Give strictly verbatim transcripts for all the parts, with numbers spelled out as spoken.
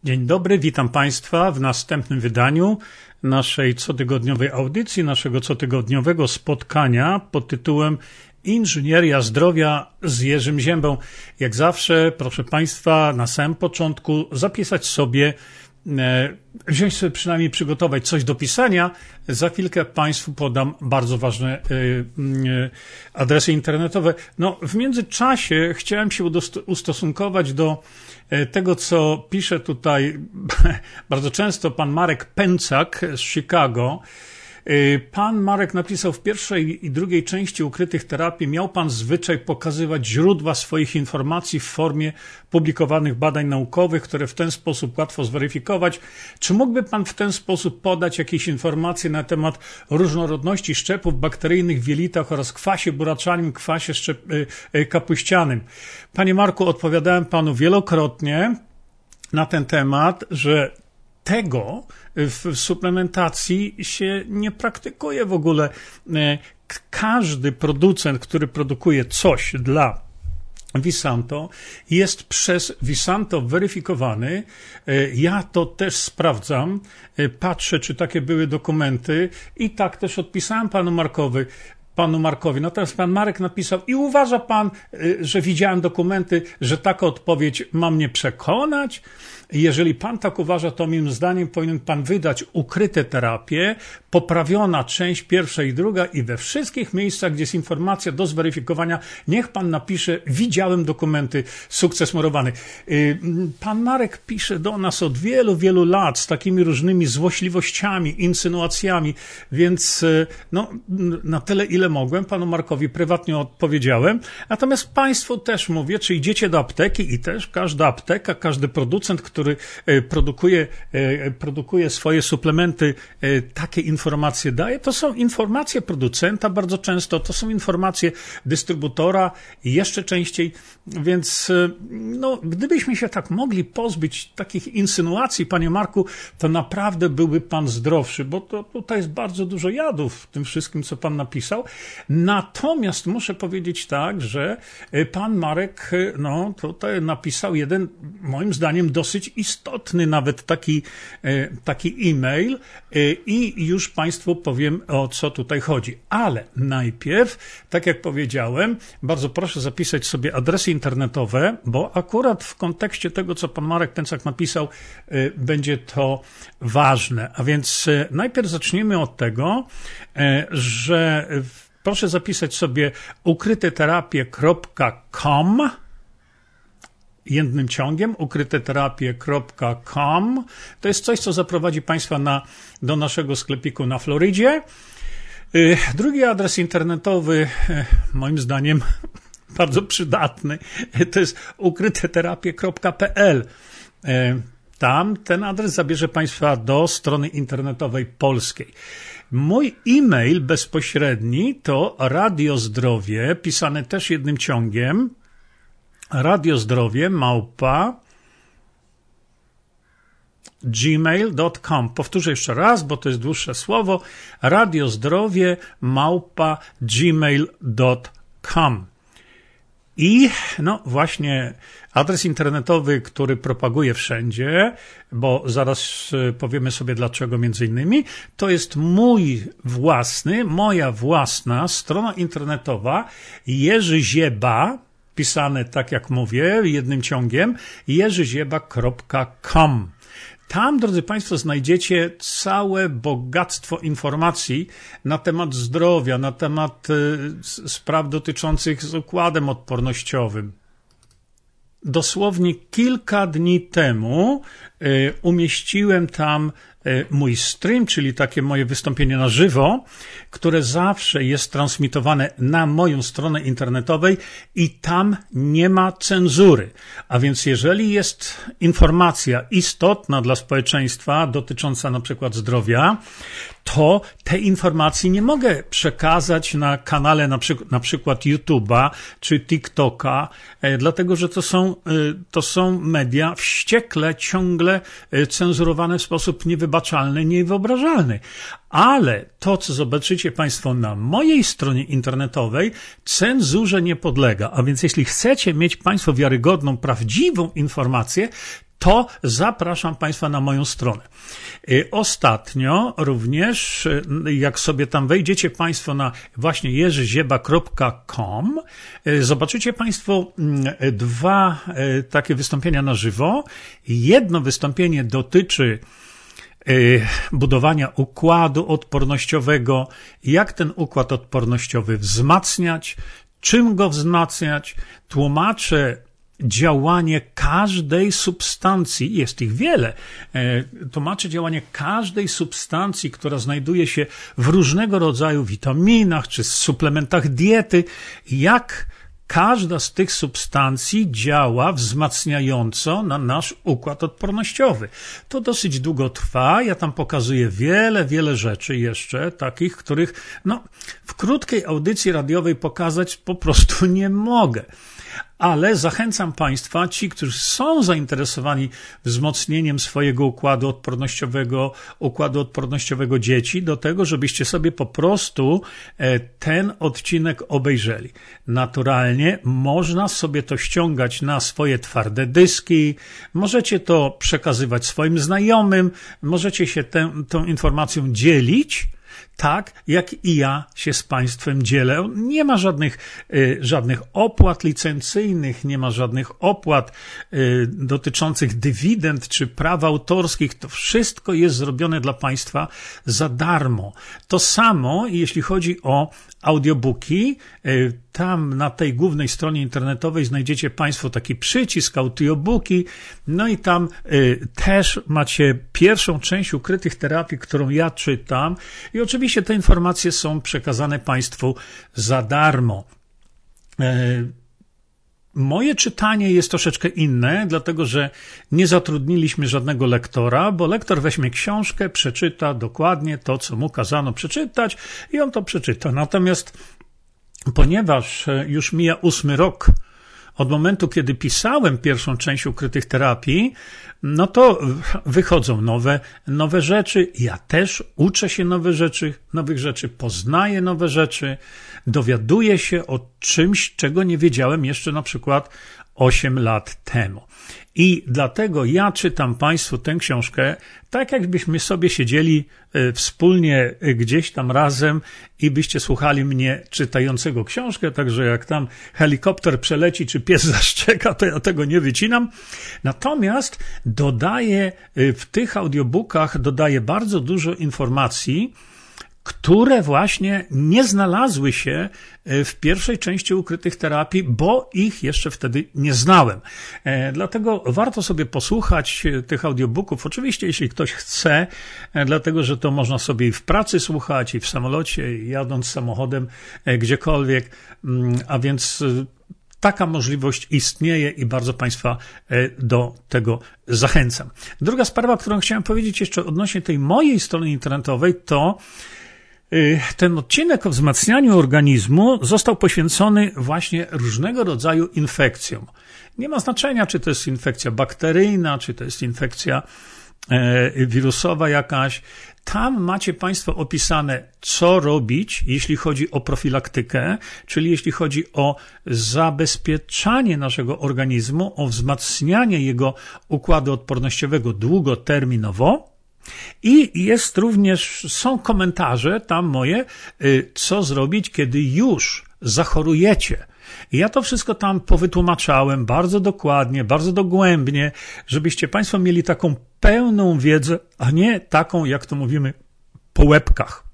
Dzień dobry, witam Państwa w następnym wydaniu naszej cotygodniowej audycji, naszego cotygodniowego spotkania pod tytułem Inżynieria zdrowia z Jerzym Ziębą. Jak zawsze, proszę Państwa, na samym początku zapisać sobie, wziąć sobie przynajmniej przygotować coś do pisania. Za chwilkę Państwu podam bardzo ważne adresy internetowe. No, w międzyczasie chciałem się ustosunkować do tego, co pisze tutaj bardzo często pan Marek Pęcak z Chicago. Pan Marek napisał: w pierwszej i drugiej części Ukrytych Terapii miał pan zwyczaj pokazywać źródła swoich informacji w formie publikowanych badań naukowych, które w ten sposób łatwo zweryfikować. Czy mógłby pan w ten sposób podać jakieś informacje na temat różnorodności szczepów bakteryjnych w jelitach oraz kwasie buraczanym, kwasie szczep, kapuścianym? Panie Marku, odpowiadałem panu wielokrotnie na ten temat, że tego w suplementacji się nie praktykuje w ogóle. Każdy producent, który produkuje coś dla Visanto, jest przez Visanto weryfikowany. Ja to też sprawdzam, patrzę, czy takie były dokumenty i tak też odpisałem panu Markowi. Panu Markowi. Natomiast pan Marek napisał: i uważa pan, że widziałem dokumenty, że taka odpowiedź ma mnie przekonać? Jeżeli pan tak uważa, to moim zdaniem powinien pan wydać Ukryte Terapie, poprawiona część pierwsza i druga, i we wszystkich miejscach, gdzie jest informacja do zweryfikowania, niech pan napisze: widziałem dokumenty, sukces murowany. Pan Marek pisze do nas od wielu, wielu lat z takimi różnymi złośliwościami, insynuacjami, więc no, na tyle, ile mogłem, panu Markowi prywatnie odpowiedziałem. Natomiast państwu też mówię, czy idziecie do apteki i też każda apteka, każdy producent, który produkuje, produkuje swoje suplementy, takie informacje daje, to są informacje producenta bardzo często, to są informacje dystrybutora i jeszcze częściej, więc no, gdybyśmy się tak mogli pozbyć takich insynuacji, panie Marku, to naprawdę byłby pan zdrowszy, bo to, tutaj jest bardzo dużo jadów w tym wszystkim, co pan napisał. Natomiast muszę powiedzieć tak, że pan Marek, no, tutaj napisał jeden, moim zdaniem, dosyć istotny nawet taki, taki e-mail i już państwu powiem, o co tutaj chodzi. Ale najpierw, tak jak powiedziałem, bardzo proszę zapisać sobie adresy internetowe, bo akurat w kontekście tego, co pan Marek Pęcak napisał, będzie to ważne. A więc najpierw zaczniemy od tego, że proszę zapisać sobie ukryteterapie kropka com, jednym ciągiem, ukryteterapie kropka com. To jest coś, co zaprowadzi państwa na, do naszego sklepiku na Florydzie. Drugi adres internetowy, moim zdaniem bardzo przydatny, to jest ukryteterapie kropka p l. Tam ten adres zabierze państwa do strony internetowej polskiej. Mój e-mail bezpośredni to radiozdrowie, pisane też jednym ciągiem, radiozdrowie małpa gmail kropka com. Powtórzę jeszcze raz, bo to jest dłuższe słowo. radiozdrowie małpa gmail kropka com. I no właśnie adres internetowy, który propaguję wszędzie, bo zaraz powiemy sobie dlaczego między innymi, to jest mój własny, moja własna strona internetowa Jerzy Zieba, pisane tak jak mówię, jednym ciągiem, jerzyzieba kropka com. Tam, drodzy państwo, znajdziecie całe bogactwo informacji na temat zdrowia, na temat y, spraw dotyczących z układem odpornościowym. Dosłownie kilka dni temu y, umieściłem tam y, mój stream, czyli takie moje wystąpienie na żywo, które zawsze jest transmitowane na moją stronę internetowej i tam nie ma cenzury. A więc jeżeli jest informacja istotna dla społeczeństwa dotycząca na przykład zdrowia, to te informacje nie mogę przekazać na kanale na, przy, na przykład YouTube'a czy TikToka, e, dlatego że to są, e, to są media wściekle, ciągle e, cenzurowane w sposób niewybaczalny, niewyobrażalny. Ale to, co zobaczycie państwo na mojej stronie internetowej, cenzurze nie podlega. A więc jeśli chcecie mieć państwo wiarygodną, prawdziwą informację, to zapraszam Państwa na moją stronę. Ostatnio również, jak sobie tam wejdziecie Państwo na właśnie jerzy zieba kropka com, zobaczycie Państwo dwa takie wystąpienia na żywo. Jedno wystąpienie dotyczy budowania układu odpornościowego, jak ten układ odpornościowy wzmacniać, czym go wzmacniać. Tłumaczę działanie każdej substancji, jest ich wiele, tłumaczę działanie każdej substancji, która znajduje się w różnego rodzaju witaminach czy suplementach diety, jak każda z tych substancji działa wzmacniająco na nasz układ odpornościowy. To dosyć długo trwa, ja tam pokazuję wiele, wiele rzeczy jeszcze, takich, których no, w krótkiej audycji radiowej pokazać po prostu nie mogę. Ale zachęcam Państwa, ci, którzy są zainteresowani wzmocnieniem swojego układu odpornościowego, układu odpornościowego dzieci, do tego, żebyście sobie po prostu ten odcinek obejrzeli. Naturalnie można sobie to ściągać na swoje twarde dyski, możecie to przekazywać swoim znajomym, możecie się tę, tą informacją dzielić, tak jak i ja się z Państwem dzielę. Nie ma żadnych, y, żadnych opłat licencyjnych, nie ma żadnych opłat y, dotyczących dywidend czy praw autorskich. To wszystko jest zrobione dla Państwa za darmo. To samo, jeśli chodzi o audiobooki. Y, tam na tej głównej stronie internetowej znajdziecie Państwo taki przycisk audiobooki. No i tam y, też macie pierwszą część ukrytych terapii, którą ja czytam. I oczywiście te informacje są przekazane Państwu za darmo. Moje czytanie jest troszeczkę inne, dlatego że nie zatrudniliśmy żadnego lektora, bo lektor weźmie książkę, przeczyta dokładnie to, co mu kazano przeczytać i on to przeczyta. Natomiast ponieważ już mija ósmy rok od momentu, kiedy pisałem pierwszą część ukrytych terapii, no to wychodzą nowe, nowe rzeczy. Ja też uczę się nowe rzeczy, nowych rzeczy, poznaję nowe rzeczy, dowiaduję się o czymś, czego nie wiedziałem jeszcze na przykład osiem lat temu. I dlatego ja czytam Państwu tę książkę tak, jakbyśmy sobie siedzieli wspólnie gdzieś tam razem i byście słuchali mnie czytającego książkę, także jak tam helikopter przeleci czy pies zaszczeka, to ja tego nie wycinam. Natomiast dodaję w tych audiobookach dodaję bardzo dużo informacji, które właśnie nie znalazły się w pierwszej części ukrytych terapii, bo ich jeszcze wtedy nie znałem. Dlatego warto sobie posłuchać tych audiobooków. Oczywiście, jeśli ktoś chce, dlatego że to można sobie i w pracy słuchać, i w samolocie, i jadąc samochodem gdziekolwiek, a więc taka możliwość istnieje i bardzo Państwa do tego zachęcam. Druga sprawa, którą chciałem powiedzieć jeszcze odnośnie tej mojej strony internetowej, to ten odcinek o wzmacnianiu organizmu został poświęcony właśnie różnego rodzaju infekcjom. Nie ma znaczenia, czy to jest infekcja bakteryjna, czy to jest infekcja wirusowa jakaś. Tam macie Państwo opisane, co robić, jeśli chodzi o profilaktykę, czyli jeśli chodzi o zabezpieczanie naszego organizmu, o wzmacnianie jego układu odpornościowego długoterminowo. I jest również, są komentarze tam moje, co zrobić, kiedy już zachorujecie. I ja to wszystko tam powytłumaczałem bardzo dokładnie, bardzo dogłębnie, żebyście Państwo mieli taką pełną wiedzę, a nie taką, jak to mówimy, po łebkach.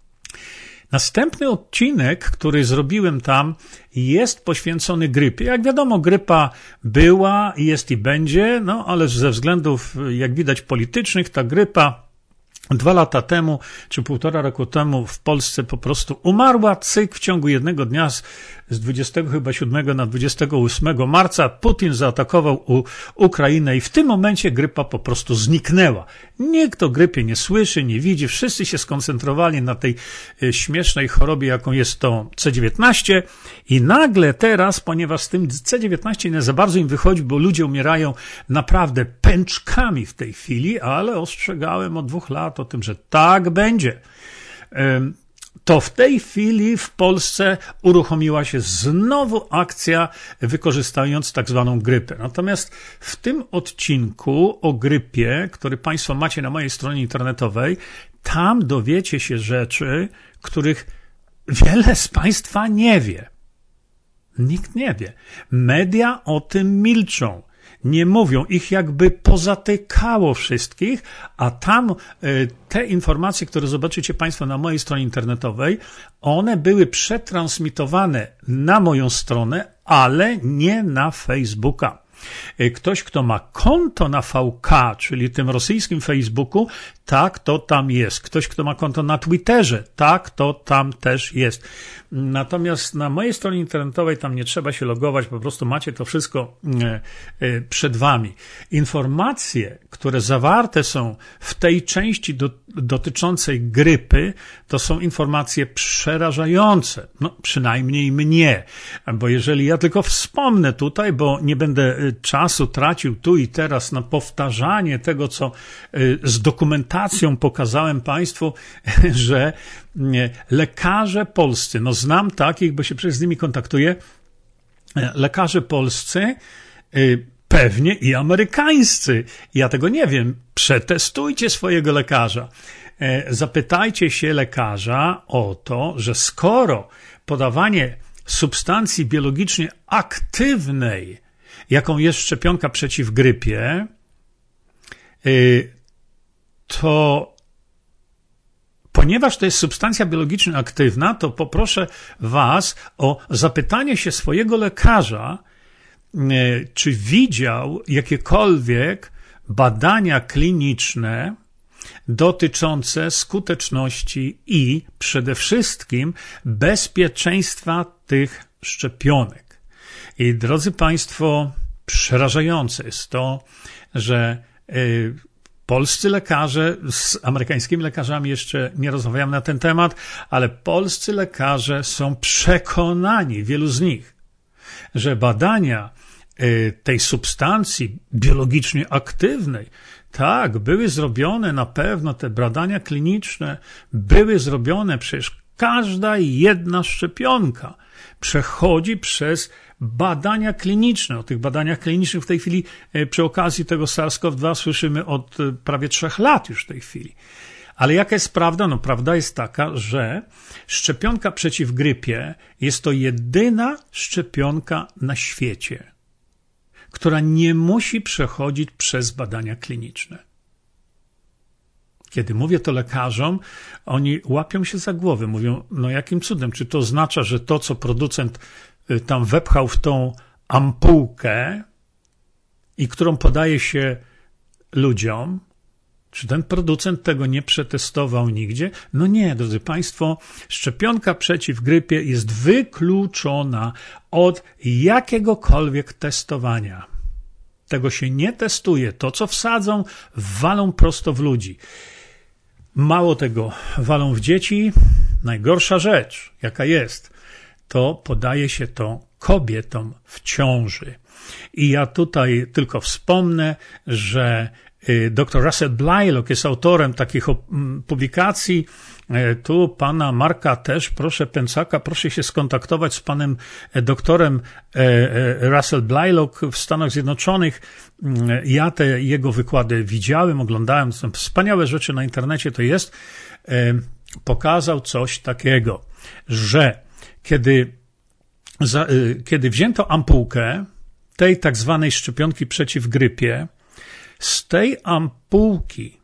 Następny odcinek, który zrobiłem tam, jest poświęcony grypie. Jak wiadomo, grypa była, jest i będzie, no ale ze względów, jak widać, politycznych, ta grypa dwa lata temu, czy półtora roku temu w Polsce po prostu umarła, cyk, w ciągu jednego dnia z, z dwudziestego siódmego na dwudziestego ósmego marca Putin zaatakował u, Ukrainę i w tym momencie grypa po prostu zniknęła. Nikt o grypie nie słyszy, nie widzi, wszyscy się skoncentrowali na tej y, śmiesznej chorobie, jaką jest to C dziewiętnaście i nagle teraz, ponieważ z tym C dziewiętnaście nie za bardzo im wychodzi, bo ludzie umierają naprawdę pęczkami w tej chwili, ale ostrzegałem od dwóch lat o tym, że tak będzie. to w tej chwili w Polsce uruchomiła się znowu akcja wykorzystując tak zwaną grypę. Natomiast w tym odcinku o grypie, który Państwo macie na mojej stronie internetowej, tam dowiecie się rzeczy, których wiele z Państwa nie wie. Nikt nie wie. Media o tym milczą. Nie mówią, ich jakby pozatykało wszystkich, a tam te informacje, które zobaczycie Państwo na mojej stronie internetowej, one były przetransmitowane na moją stronę, ale nie na Facebooka. Ktoś, kto ma konto na V K, czyli tym rosyjskim Facebooku, tak, to tam jest. Ktoś, kto ma konto na Twitterze, tak, to tam też jest. Natomiast na mojej stronie internetowej tam nie trzeba się logować, po prostu macie to wszystko przed wami. Informacje, które zawarte są w tej części do, dotyczącej grypy, to są informacje przerażające. No, przynajmniej mnie. Bo jeżeli ja tylko wspomnę tutaj, bo nie będę czasu tracił tu i teraz na powtarzanie tego, co z dokumentacją pokazałem Państwu, że lekarze polscy, no znam takich, bo się przez nimi kontaktuję, lekarze polscy, pewnie i amerykańscy, ja tego nie wiem, przetestujcie swojego lekarza. Zapytajcie się lekarza o to, że skoro podawanie substancji biologicznie aktywnej, jaką jest szczepionka przeciw grypie, to ponieważ to jest substancja biologicznie aktywna, to poproszę Was o zapytanie się swojego lekarza, czy widział jakiekolwiek badania kliniczne dotyczące skuteczności i przede wszystkim bezpieczeństwa tych szczepionek. I drodzy Państwo, przerażające jest to, że yy, polscy lekarze, z amerykańskimi lekarzami jeszcze nie rozmawiam na ten temat, ale polscy lekarze są przekonani, wielu z nich, że badania tej substancji biologicznie aktywnej, tak, były zrobione na pewno, te badania kliniczne były zrobione, przecież każda jedna szczepionka przechodzi przez badania kliniczne. O tych badaniach klinicznych w tej chwili przy okazji tego SARS-CoV dwa słyszymy od prawie trzech lat już w tej chwili. Ale jaka jest prawda? No prawda jest taka, że szczepionka przeciw grypie jest to jedyna szczepionka na świecie, która nie musi przechodzić przez badania kliniczne. Kiedy mówię to lekarzom, oni łapią się za głowę, mówią, no jakim cudem, czy to oznacza, że to, co producent tam wepchał w tą ampułkę i którą podaje się ludziom, czy ten producent tego nie przetestował nigdzie? No nie, drodzy Państwo, szczepionka przeciw grypie jest wykluczona od jakiegokolwiek testowania. Tego się nie testuje. To, co wsadzą, walą prosto w ludzi. Mało tego, walą w dzieci. Najgorsza rzecz, jaka jest, to podaje się to kobietom w ciąży. I ja tutaj tylko wspomnę, że doktor Russell Blaylock jest autorem takich publikacji. Tu pana Marka też, proszę Pęcaka, proszę się skontaktować z panem doktorem Russell Blaylock w Stanach Zjednoczonych. Ja te jego wykłady widziałem, oglądałem, są wspaniałe rzeczy na internecie to jest. Pokazał coś takiego, że kiedy, za, kiedy wzięto ampułkę tej tak zwanej szczepionki przeciw grypie, z tej ampułki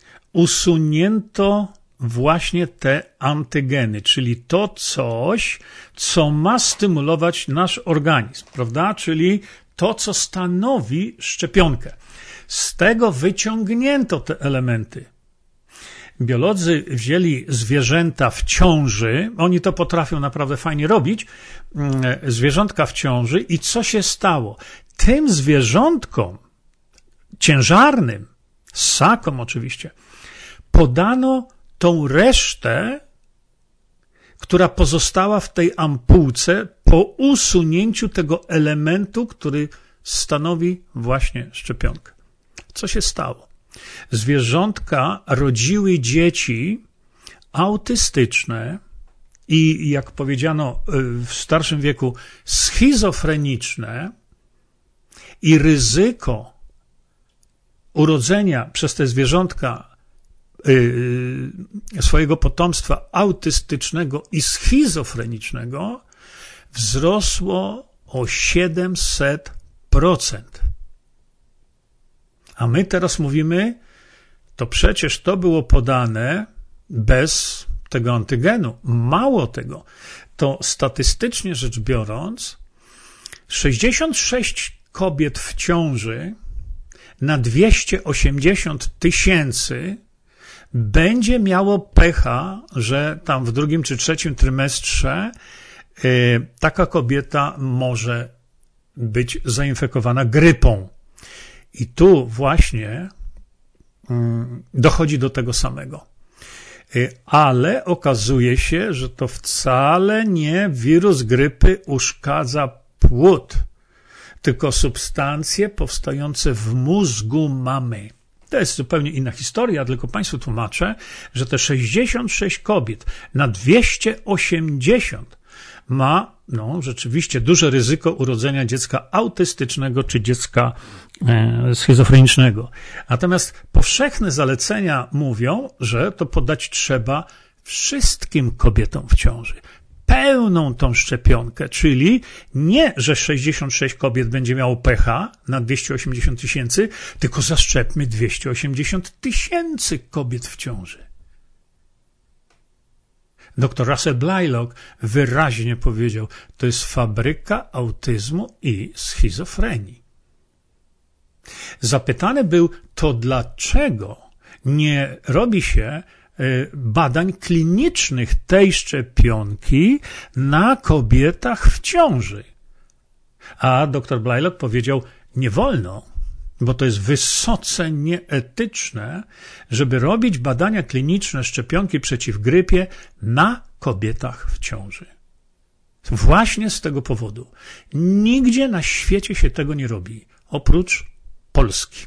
usunięto właśnie te antygeny, czyli to coś, co ma stymulować nasz organizm, prawda? Czyli to, co stanowi szczepionkę. Z tego wyciągnięto te elementy. Biolodzy wzięli zwierzęta w ciąży, oni to potrafią naprawdę fajnie robić, zwierzątka w ciąży i co się stało? Tym zwierzątkom ciężarnym, ssakom oczywiście, podano tą resztę, która pozostała w tej ampułce po usunięciu tego elementu, który stanowi właśnie szczepionkę. Co się stało? Zwierzątka rodziły dzieci autystyczne, i, jak powiedziano w starszym wieku, schizofreniczne i ryzyko urodzenia przez te zwierzątka yy, swojego potomstwa autystycznego i schizofrenicznego wzrosło o siedemset procent. A my teraz mówimy, to przecież to było podane bez tego antygenu. Mało tego, to statystycznie rzecz biorąc, sześćdziesiąt sześć kobiet w ciąży na dwieście osiemdziesiąt tysięcy będzie miało pecha, że tam w drugim czy trzecim trymestrze yy, taka kobieta może być zainfekowana grypą. I tu właśnie yy, dochodzi do tego samego. Yy, ale okazuje się, że to wcale nie wirus grypy uszkadza płód, tylko substancje powstające w mózgu mamy. To jest zupełnie inna historia, tylko Państwu tłumaczę, że te sześćdziesiąt sześć kobiet na dwieście osiemdziesiąt ma no, rzeczywiście duże ryzyko urodzenia dziecka autystycznego czy dziecka e, schizofrenicznego. Natomiast powszechne zalecenia mówią, że to podać trzeba wszystkim kobietom w ciąży. Pełną tą szczepionkę, czyli nie, że sześćdziesiąt sześć kobiet będzie miało pecha na dwieście osiemdziesiąt tysięcy, tylko zaszczepmy dwieście osiemdziesiąt tysięcy kobiet w ciąży. Doktor Russell Blaylock wyraźnie powiedział, to jest fabryka autyzmu i schizofrenii. Zapytany był, to dlaczego nie robi się badań klinicznych tej szczepionki na kobietach w ciąży. A dr Blaylock powiedział, nie wolno, bo to jest wysoce nieetyczne, żeby robić badania kliniczne szczepionki przeciw grypie na kobietach w ciąży. Właśnie z tego powodu. Nigdzie na świecie się tego nie robi, oprócz Polski.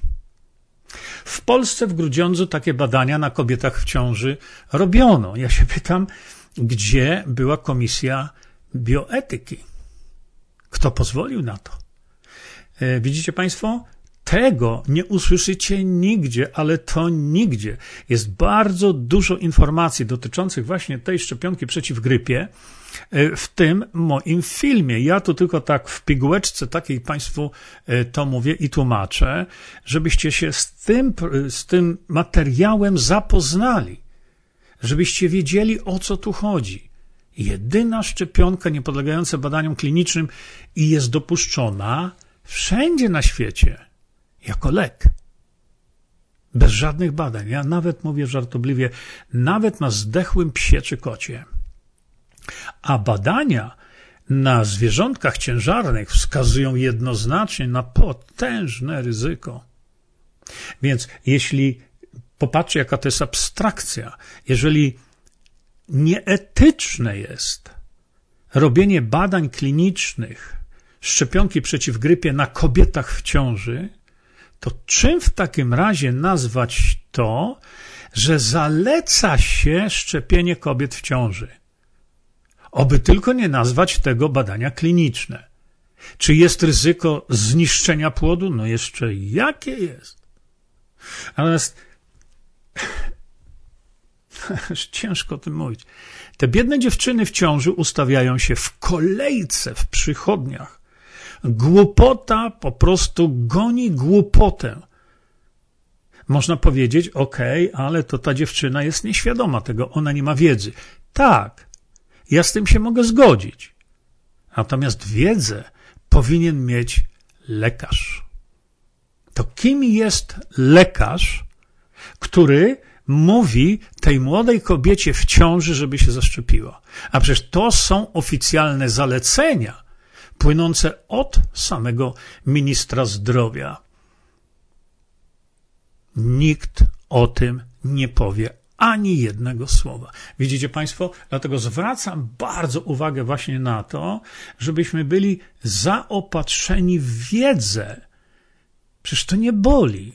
W Polsce, w Grudziądzu, takie badania na kobietach w ciąży robiono. Ja się pytam, gdzie była komisja bioetyki? Kto pozwolił na to? E, widzicie Państwo? Tego nie usłyszycie nigdzie, ale to nigdzie. Jest bardzo dużo informacji dotyczących właśnie tej szczepionki przeciw grypie w tym moim filmie. Ja tu tylko tak w pigułeczce takiej Państwu to mówię i tłumaczę, żebyście się z tym, z tym materiałem zapoznali, żebyście wiedzieli, o co tu chodzi. Jedyna szczepionka niepodlegająca badaniom klinicznym i jest dopuszczona wszędzie na świecie jako lek. Bez żadnych badań. Ja nawet mówię żartobliwie, nawet na zdechłym psie czy kocie. A badania na zwierzątkach ciężarnych wskazują jednoznacznie na potężne ryzyko. Więc jeśli, popatrzcie jaka to jest abstrakcja, jeżeli nieetyczne jest robienie badań klinicznych szczepionki przeciw grypie na kobietach w ciąży, to czym w takim razie nazwać to, że zaleca się szczepienie kobiet w ciąży? Oby tylko nie nazwać tego badania kliniczne. Czy jest ryzyko zniszczenia płodu? No jeszcze jakie jest? Natomiast ciężko o tym mówić. Te biedne dziewczyny w ciąży ustawiają się w kolejce w przychodniach. Głupota po prostu goni głupotę. Można powiedzieć, okej, okay, ale to ta dziewczyna jest nieświadoma tego, ona nie ma wiedzy. Tak, ja z tym się mogę zgodzić. Natomiast wiedzę powinien mieć lekarz. To kim jest lekarz, który mówi tej młodej kobiecie w ciąży, żeby się zaszczepiła? A przecież to są oficjalne zalecenia płynące od samego ministra zdrowia. Nikt o tym nie powie ani jednego słowa. Widzicie Państwo? Dlatego zwracam bardzo uwagę właśnie na to, żebyśmy byli zaopatrzeni w wiedzę. Przecież to nie boli.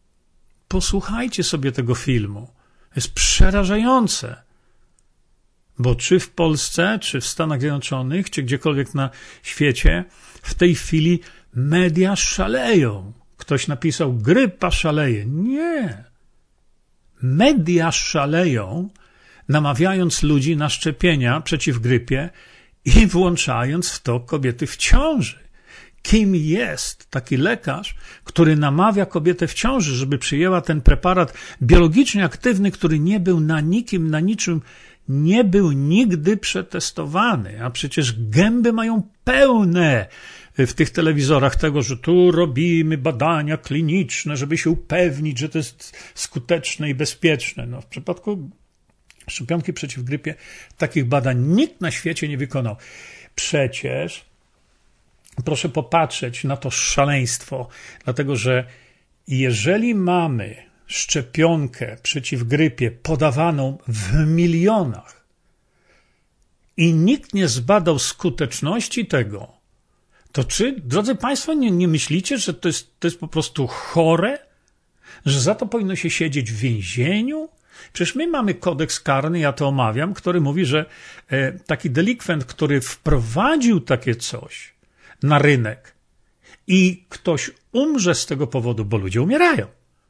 Posłuchajcie sobie tego filmu. Jest przerażające. Bo czy w Polsce, czy w Stanach Zjednoczonych, czy gdziekolwiek na świecie, w tej chwili media szaleją. Ktoś napisał, grypa szaleje. Nie. Media szaleją, namawiając ludzi na szczepienia przeciw grypie i włączając w to kobiety w ciąży. Kim jest taki lekarz, który namawia kobietę w ciąży, żeby przyjęła ten preparat biologicznie aktywny, który nie był na nikim, na niczym, nie był nigdy przetestowany, a przecież gęby mają pełne w tych telewizorach tego, że tu robimy badania kliniczne, żeby się upewnić, że to jest skuteczne i bezpieczne. No, w przypadku szczepionki przeciw grypie takich badań nikt na świecie nie wykonał. Przecież proszę popatrzeć na to szaleństwo, dlatego że jeżeli mamy szczepionkę przeciw grypie podawaną w milionach i nikt nie zbadał skuteczności tego, to czy, drodzy Państwo, nie, nie myślicie, że to jest, to jest po prostu chore? Że za to powinno się siedzieć w więzieniu? Przecież my mamy kodeks karny, ja to omawiam, który mówi, że e, taki delikwent, który wprowadził takie coś na rynek i ktoś umrze z tego powodu, bo ludzie umierają,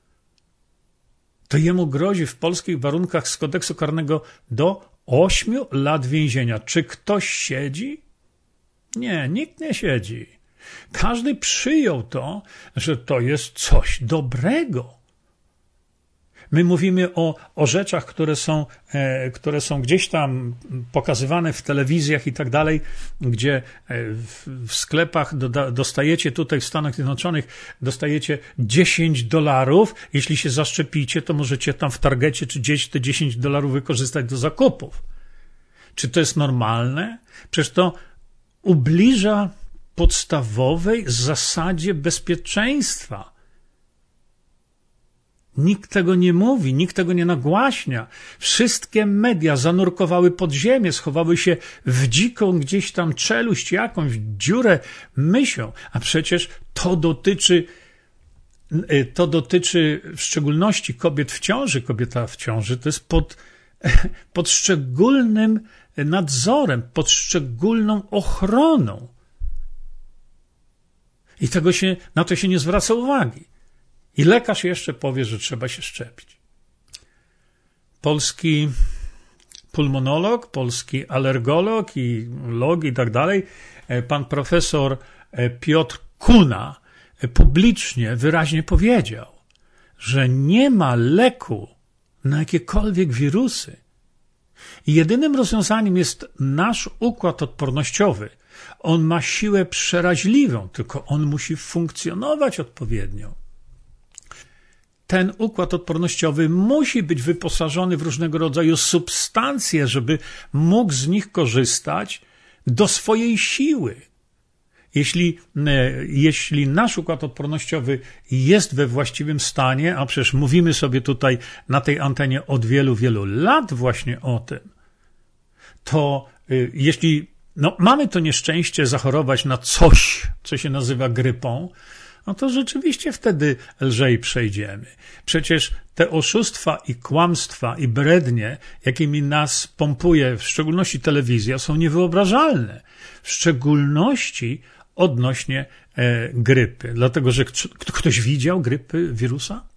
to jemu grozi w polskich warunkach z kodeksu karnego do ośmiu lat więzienia. Czy ktoś siedzi? Nie, nikt nie siedzi. Każdy przyjął to, że to jest coś dobrego. My mówimy o, o rzeczach, które są, e, które są gdzieś tam pokazywane w telewizjach i tak dalej, gdzie w, w sklepach doda, dostajecie tutaj w Stanach Zjednoczonych, dostajecie dziesięć dolarów. Jeśli się zaszczepicie, to możecie tam w Targecie czy gdzieś te dziesięć dolarów wykorzystać do zakupów. Czy to jest normalne? Przecież to ubliża podstawowej zasadzie bezpieczeństwa. Nikt tego nie mówi, nikt tego nie nagłaśnia. Wszystkie media zanurkowały pod ziemię, schowały się w dziką gdzieś tam czeluść, jakąś dziurę myślą. A przecież to dotyczy, to dotyczy w szczególności kobiet w ciąży. Kobieta w ciąży to jest pod, pod szczególnym nadzorem, pod szczególną ochroną. I tego się, na to się nie zwraca uwagi. I lekarz jeszcze powie, że trzeba się szczepić. Polski pulmonolog, polski alergolog i log i tak dalej, pan profesor Piotr Kuna publicznie, wyraźnie powiedział, że nie ma leku na jakiekolwiek wirusy. I jedynym rozwiązaniem jest nasz układ odpornościowy. On ma siłę przeraźliwą, tylko on musi funkcjonować odpowiednio. Ten układ odpornościowy musi być wyposażony w różnego rodzaju substancje, żeby mógł z nich korzystać do swojej siły. Jeśli, jeśli nasz układ odpornościowy jest we właściwym stanie, a przecież mówimy sobie tutaj na tej antenie od wielu, wielu lat właśnie o tym, to jeśli no, mamy to nieszczęście zachorować na coś, co się nazywa grypą, no to rzeczywiście wtedy lżej przejdziemy. Przecież te oszustwa i kłamstwa i brednie, jakimi nas pompuje, w szczególności telewizja, są niewyobrażalne. W szczególności odnośnie e, grypy. Dlatego, że ktoś widział grypy wirusa?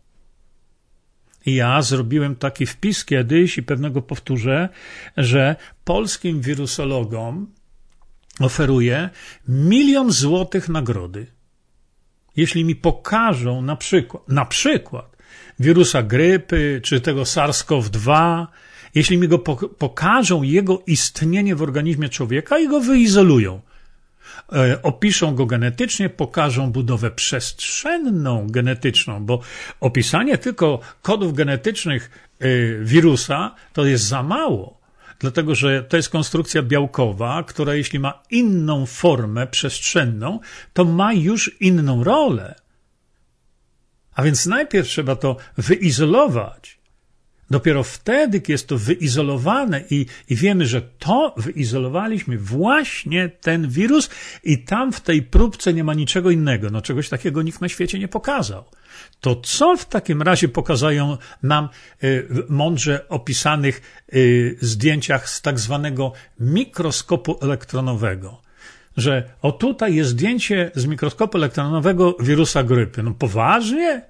I ja zrobiłem taki wpis kiedyś i pewnego powtórzę, że polskim wirusologom oferuję milion złotych nagrody. Jeśli mi pokażą na przykład, na przykład wirusa grypy czy tego SARS-CoV dwa, jeśli mi go pokażą, jego istnienie w organizmie człowieka i go wyizolują, e, opiszą go genetycznie, pokażą budowę przestrzenną genetyczną, bo opisanie tylko kodów genetycznych e, wirusa to jest za mało. Dlatego, że to jest konstrukcja białkowa, która jeśli ma inną formę przestrzenną, to ma już inną rolę. A więc najpierw trzeba to wyizolować. Dopiero wtedy, kiedy jest to wyizolowane i, i wiemy, że to wyizolowaliśmy właśnie ten wirus i tam w tej próbce nie ma niczego innego. No czegoś takiego nikt na świecie nie pokazał. To co w takim razie pokazują nam y, mądrze opisanych y, zdjęciach z tak zwanego mikroskopu elektronowego? Że o tutaj jest zdjęcie z mikroskopu elektronowego wirusa grypy. No poważnie?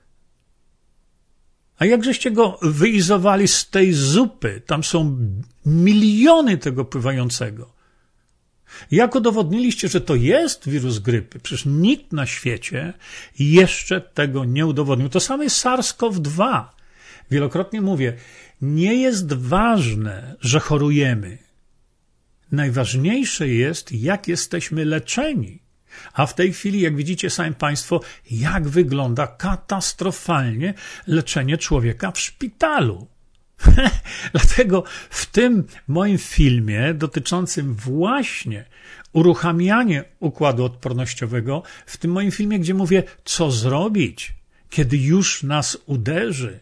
A jakżeście go wyizolowali z tej zupy? Tam są miliony tego pływającego. Jak udowodniliście, że to jest wirus grypy? Przecież nikt na świecie jeszcze tego nie udowodnił. To samo jest SARS-CoV dwa. Wielokrotnie mówię, nie jest ważne, że chorujemy. Najważniejsze jest, jak jesteśmy leczeni. A w tej chwili, jak widzicie sami Państwo, jak wygląda katastrofalnie leczenie człowieka w szpitalu. Dlatego w tym moim filmie dotyczącym właśnie uruchamiania układu odpornościowego, w tym moim filmie, gdzie mówię, co zrobić, kiedy już nas uderzy,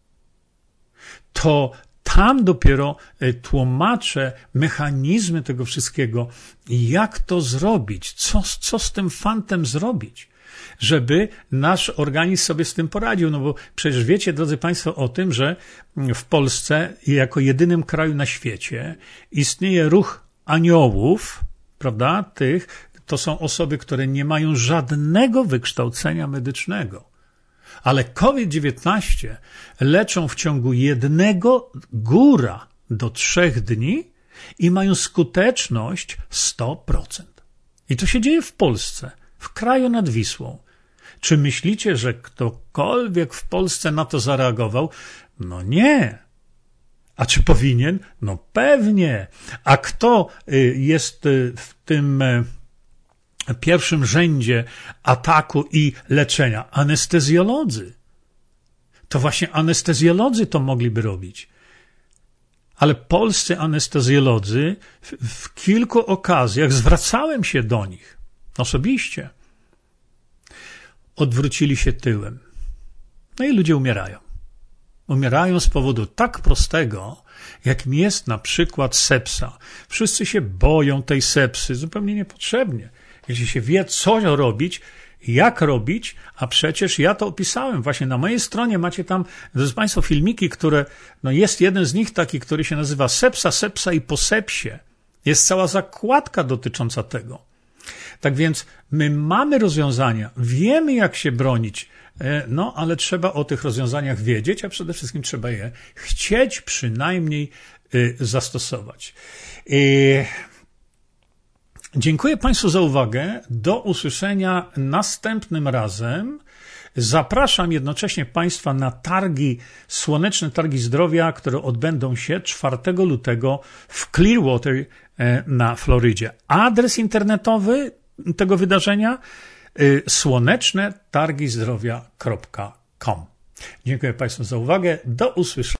to tam dopiero tłumaczę mechanizmy tego wszystkiego, jak to zrobić, co, co z tym fantem zrobić, żeby nasz organizm sobie z tym poradził. No bo przecież wiecie, drodzy Państwo, o tym, że w Polsce jako jedynym kraju na świecie istnieje ruch aniołów, prawda, tych, to są osoby, które nie mają żadnego wykształcenia medycznego. Ale COVID dziewiętnaście leczą w ciągu jednego, góra do trzech dni i mają skuteczność sto procent. I to się dzieje w Polsce, w kraju nad Wisłą. Czy myślicie, że ktokolwiek w Polsce na to zareagował? No nie. A czy powinien? No pewnie. A kto jest w tym pierwszym rzędzie ataku i leczenia? Anestezjolodzy. To właśnie anestezjolodzy to mogliby robić. Ale polscy anestezjolodzy w, w kilku okazjach zwracałem się do nich osobiście. Odwrócili się tyłem. No i ludzie umierają. Umierają z powodu tak prostego, jakim jest na przykład sepsa. Wszyscy się boją tej sepsy, zupełnie niepotrzebnie. Jeśli się wie, co robić, jak robić, a przecież ja to opisałem. Właśnie na mojej stronie macie tam, drodzy Państwo, filmiki, które, no jest jeden z nich taki, który się nazywa Sepsa, Sepsa i po sepsie. Jest cała zakładka dotycząca tego. Tak więc my mamy rozwiązania, wiemy jak się bronić, no ale trzeba o tych rozwiązaniach wiedzieć, a przede wszystkim trzeba je chcieć przynajmniej zastosować. Dziękuję Państwu za uwagę. Do usłyszenia następnym razem. Zapraszam jednocześnie Państwa na targi, Słoneczne Targi Zdrowia, które odbędą się czwartego lutego w Clearwater na Florydzie. Adres internetowy tego wydarzenia słoneczne targi zdrowia kropka com. Dziękuję Państwu za uwagę. Do usłyszenia.